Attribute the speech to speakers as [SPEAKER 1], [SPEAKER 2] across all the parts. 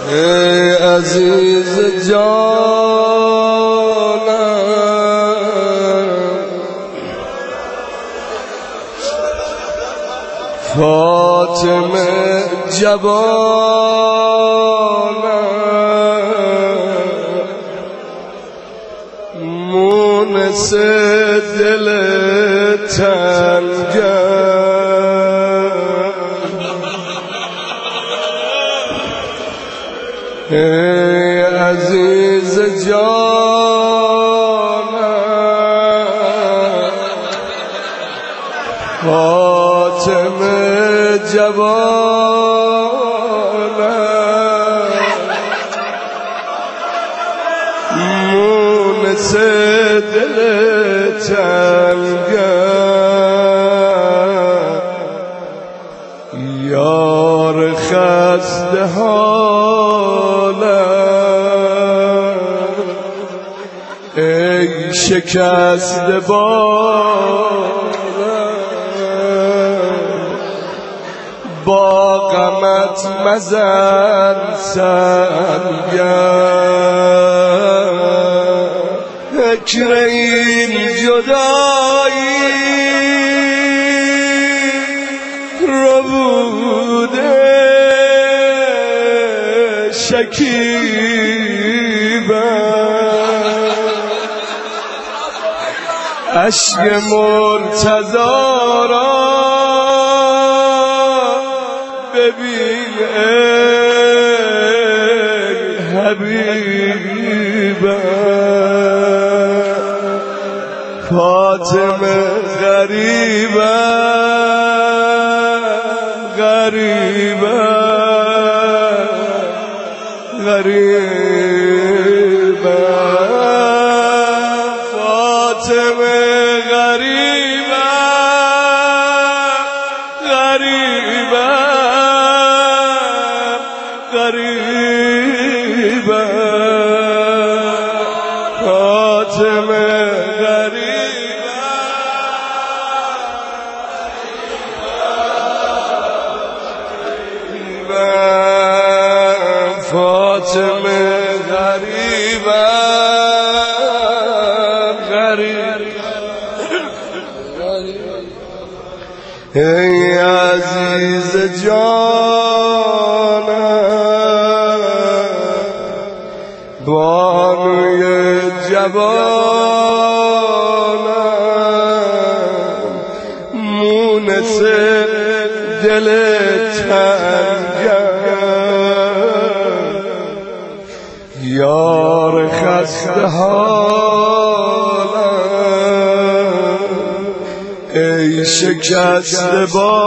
[SPEAKER 1] ای عزیز جانم فاطمه جوانم مونس دل تنگم ای عزیز جانم فاطمه جوانم مونس دل تنگم یار خسته ای شکسته بارم با غمت مزن سنگم فکر این جدایی رو بوده شکیبم عشق مرتضی را ببین ای حبیبم فاطمه غریبم غریبم غریبم فاطمه فاطمه غریبم غریبم ای عزیز جانم بانوی جوانم مونس دل تنگم یار خسته حالم ای شکسته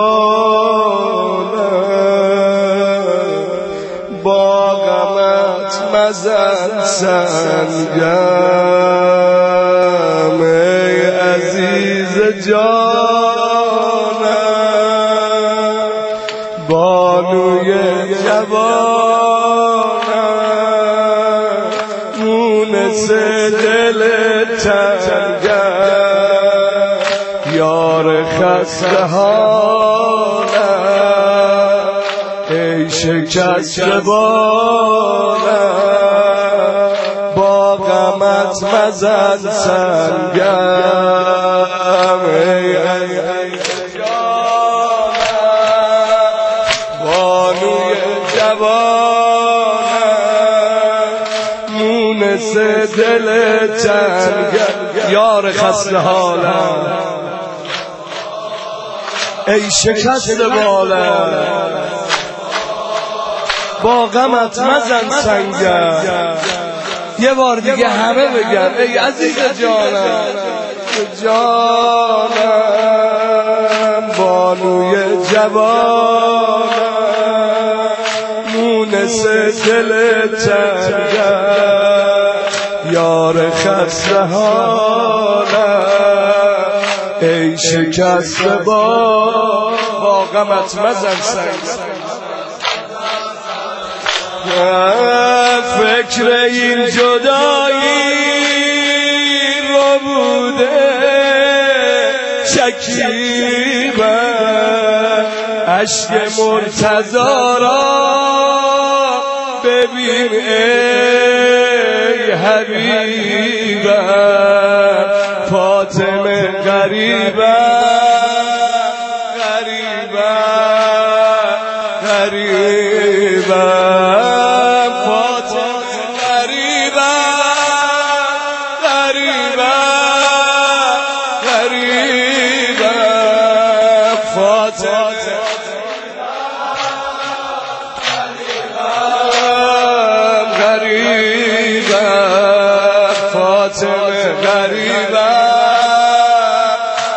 [SPEAKER 1] بارم با غمت مزن سنگم ای عزیز جانم بانوی جوانم مونس دل تنگم یار خسته حالم ای شکسته بارم با غمت مزن سنگم ای جانم بانوی جوانم مونس دل تنگم یار خسته حالم ای شکسته بالم با غمت مزن سنگم یه بار دیگه همه بگن ای عزیز جانم جانم بانوی جوانم مونس دل تنگم یار خسته حالم ای شکسته با غمت مزن سنگم فکر این جدایی رو بوده شکیبم عشق مرتضی را ببین ای حبیبم فاطمه غریبم غریبم غریبم فاطمه غریبم غریبم غریبم فاطمه غریبم فاطمه غریبم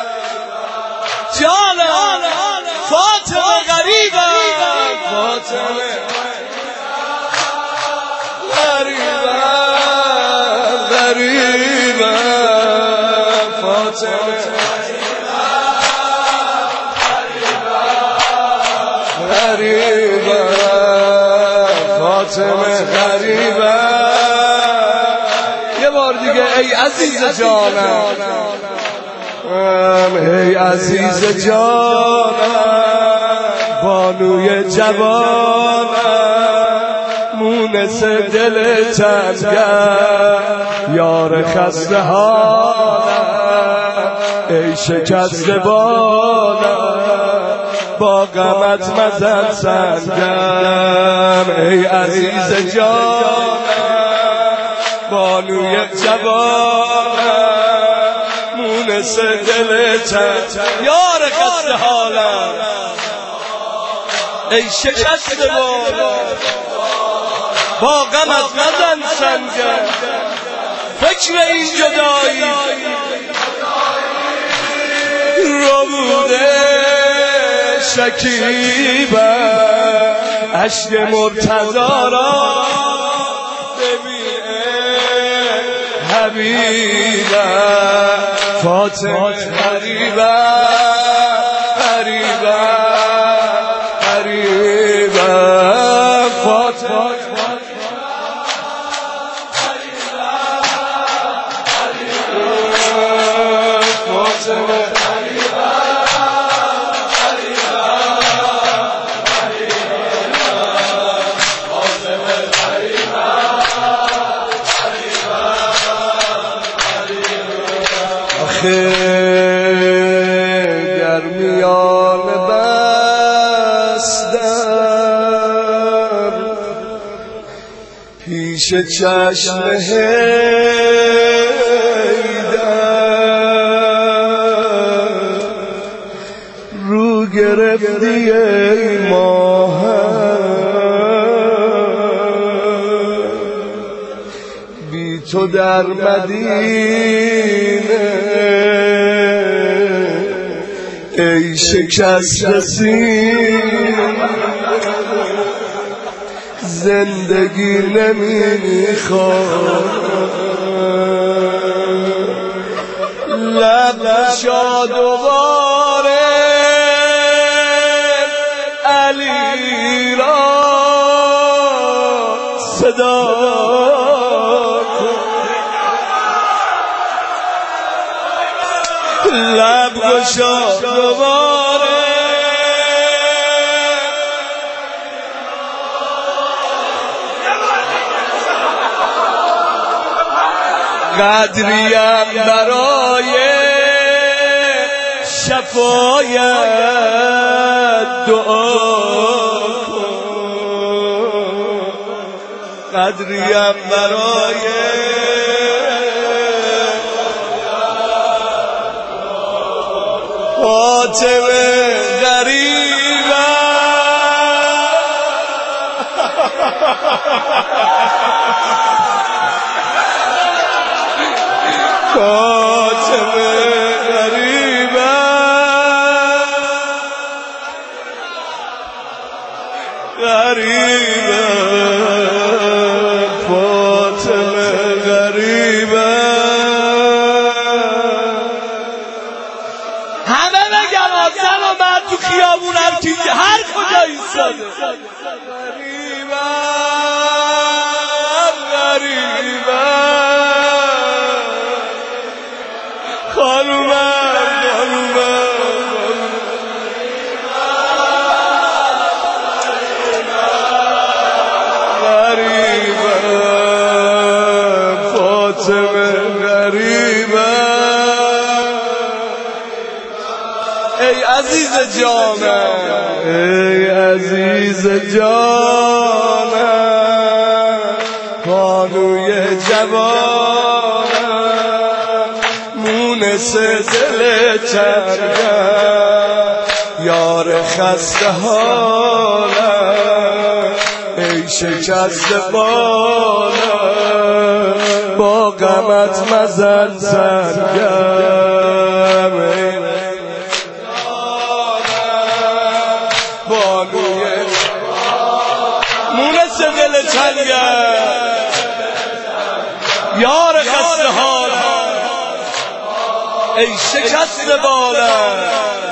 [SPEAKER 1] جانم فاطمه غریبم فاطمه غریبم غریبم فاطمه غریبم فاطمه غریبم یه بار دیگه ای عزیز جانم ای عزیز جانم بانوی جوانم مونس دل تنگم یار خسته حالم ای شکسته بالم با غمت مزن سنگم ای عزیز جانم بانوی جوانم مونس دل تنگم یار خسته حالم ای شکسته بالم با غمت مزن سنگم فکر این جدایی رو بوده شکیبم عشق مرتضی را ببین حبیبم فاطمه غریبم غریبم غریبم فاطمه در میان بستم پیش چشم حیدر رو گرفتی ای ماهم بی تو در مدینه ای شکست سینه زندگی نمیخوام لب شاد دوباره علی را صدا لب گشا دوباره قدریم برای شفایت دعا کن قدریم برای فاطمه غریبم فاطمه غریبم غریبم فاطمه غریبم همه بگن آسان و مرد تو خیابون هر کجا ایستاده غریبم غریبم خانومم خانومم جانم ای عزیز جانم بانوی جوانم مونس دل چرگم یار خسته حالم ای شکسته بالم با غمت مزن سرگم بانوی مونس دل چرگم یار خسته حالم ای شکسته بالم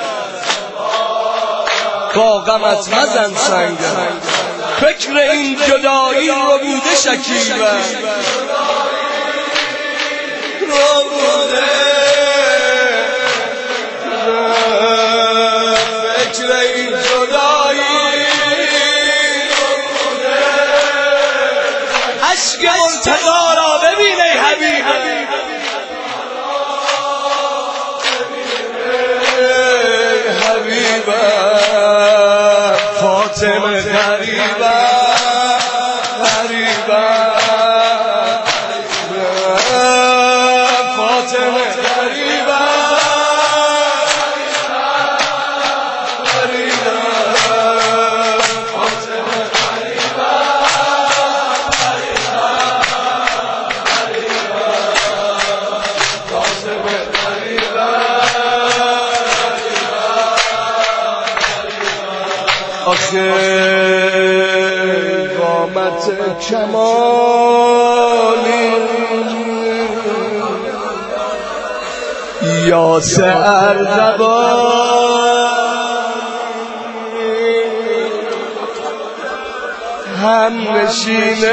[SPEAKER 1] با غمت مزن سنگم فکر این جدایی رو بوده شکیبم فکر این جدایی عشق منتقا را ببین ای حبیبم حبیبم فاطمه غریبم غریبم فاطمه غریبم غریبم فاطمه آخه قامت کمالی یاس اردبانی هم نشین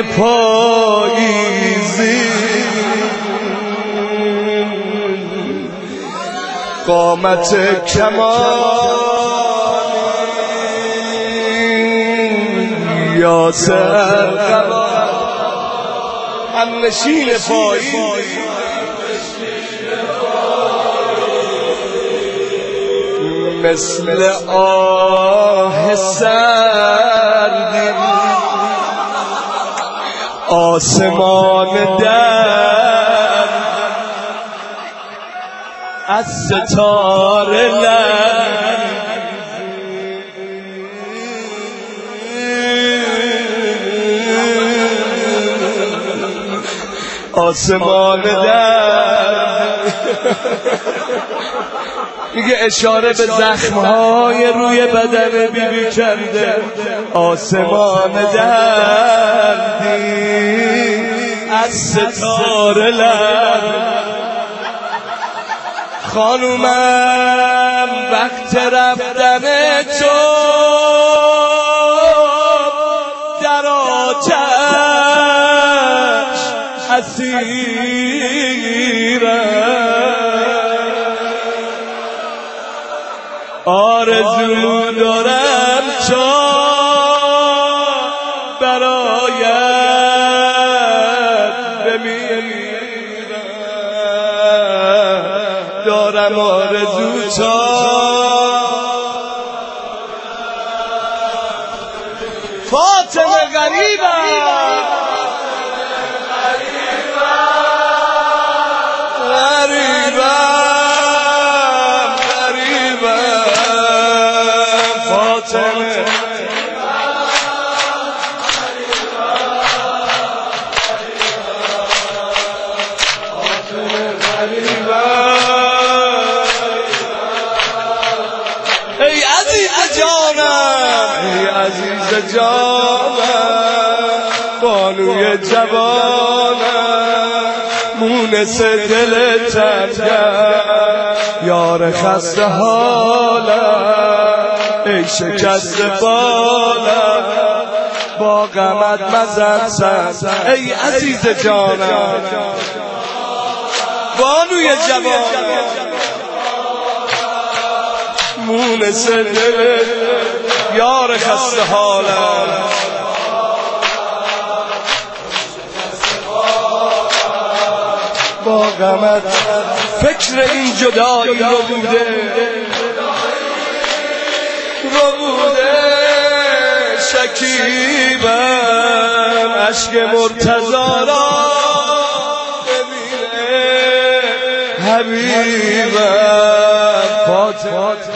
[SPEAKER 1] پاییزی قامت کمالی یا سرقبا هم نشین پایی مثل آه سردی آسمان در از ستاره لرد آسمان در میگه اشاره به زخمهای روی بدن بیبی کرده آسمان دردی از ستاره لرد خانومم وقت رفتن تو در آتش آرزو دارم تا برایت بمیرم دارم آرزو تا فاطمه غریبم ای عزیز جانم ای عزیز جانم بانوی جوانم مونس دل تنگم یار خسته حالم ای شکسته بالم با غمت مزن سر ای عزیز جانم بانوی جوانم مونس دل یار خسته حالم با غمت فکر این جدایی رو بوده تو بوده شکیبم عشق مرتضی را ببینه حبیبم فاطمه